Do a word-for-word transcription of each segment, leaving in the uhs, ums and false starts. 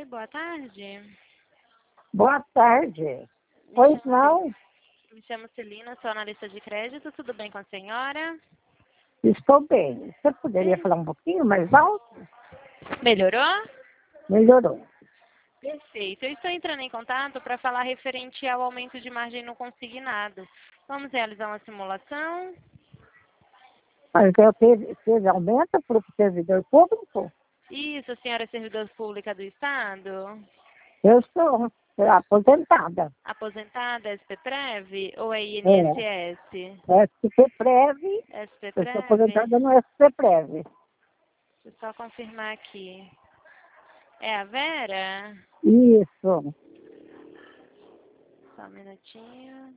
Oi, boa tarde. Boa tarde. Me Pois chamo, não, Ce- me chamo Celina, sou analista de crédito. Tudo bem com a senhora? estou bem. Você poderia Per- falar um pouquinho mais alto? Melhorou? Melhorou. Perfeito. Eu estou entrando em contato para falar referente ao aumento de margem no consignado. Vamos realizar uma simulação? Mas eu teve, teve aumento para o servidor público? Isso, a senhora é servidora pública do Estado? Eu sou aposentada. Aposentada, S P Prev ou é É, INSS? S P Prev, S P eu sou Prev? aposentada no S P Prev. Deixa eu só confirmar aqui. É a Vera? Isso. Só um minutinho.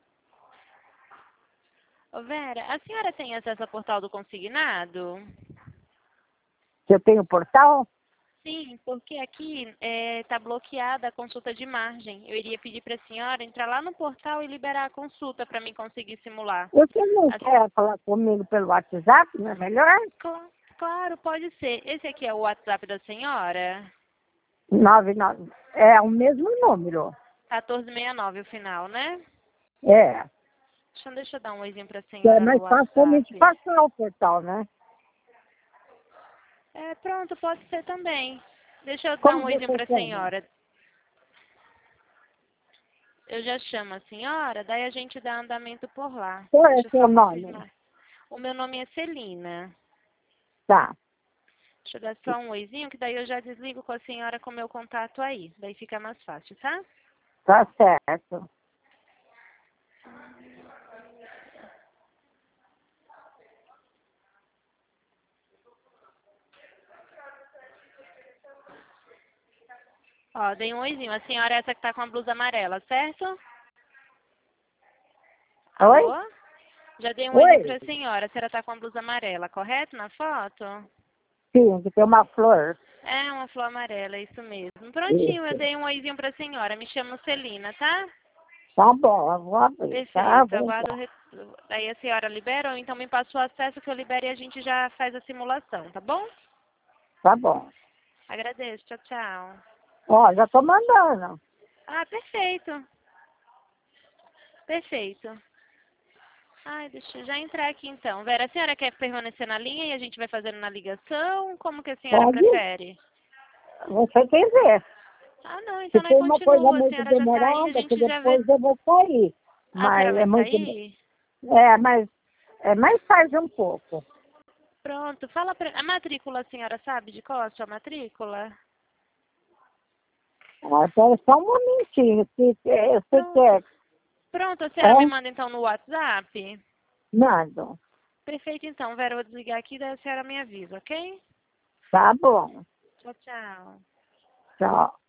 Ô Vera, a senhora tem acesso ao portal do consignado? Se eu tenho portal? Sim, porque aqui está bloqueada a consulta de margem. Eu iria pedir para a senhora entrar lá no portal e liberar a consulta para mim conseguir simular. Você não A- quer falar comigo pelo WhatsApp, não é melhor? Cla- Claro, pode ser. Esse aqui é o WhatsApp da senhora? Nove, nove. É o mesmo número. quatorze sessenta e nove o final, né? É. Deixa, deixa eu dar um oizinho para a Que é senhora no mais fácil a gente WhatsApp. passar o portal, né? É, pronto, pode ser também. Deixa eu dar um Como oizinho você para a chama? senhora. Eu já chamo a senhora, daí a gente dá andamento por lá. Qual é Deixa eu seu só nome? confirmar. O meu nome é Celina. Tá, Deixa eu dar só um oizinho, que daí eu já desligo com a senhora com o meu contato aí. Daí fica mais fácil, tá? tá certo. Ó, dei um oizinho. A senhora é essa que tá com a blusa amarela, certo? Oi? Alô? Já dei um oizinho Oi? pra senhora. A senhora tá com a blusa amarela, correto, na foto? Sim, que tem uma flor. É, uma flor amarela, é isso mesmo. Prontinho, eu Isso. dei um oizinho pra senhora. Me chamo Celina, tá? Tá bom, eu vou abrir, tá? Perfeito. Vou Aguardo o entrar. retorno. Daí a senhora libera ou então me passa o acesso que eu libero e a gente já faz a simulação, tá bom? Tá bom. Agradeço. Tchau, tchau. Ó, já tô mandando. Ah, perfeito. Perfeito. Ai, deixa eu já entrar aqui então. Vera, a senhora quer permanecer na linha e a gente vai fazendo na ligação? Como que a senhora Pode? prefere? Você quer ver. Ah, não, Se então nós for uma coisa continua. A muito senhora já tá aí, a demorada, que gente já vê. depois eu vou sair. Ah, a senhora Mas é vai muito... sair? É, mas é mais tarde um pouco. Pronto. Fala pra... A matrícula, a senhora sabe de qual a sua matrícula? Ah, Espera só um momentinho. Se se você Pronto. quer... Pronto, a senhora me É? manda então no WhatsApp? Mando. Perfeito, então. Vera, eu vou desligar aqui, daí a senhora me avisa, ok? Tá bom. Tchau, tchau. Tchau.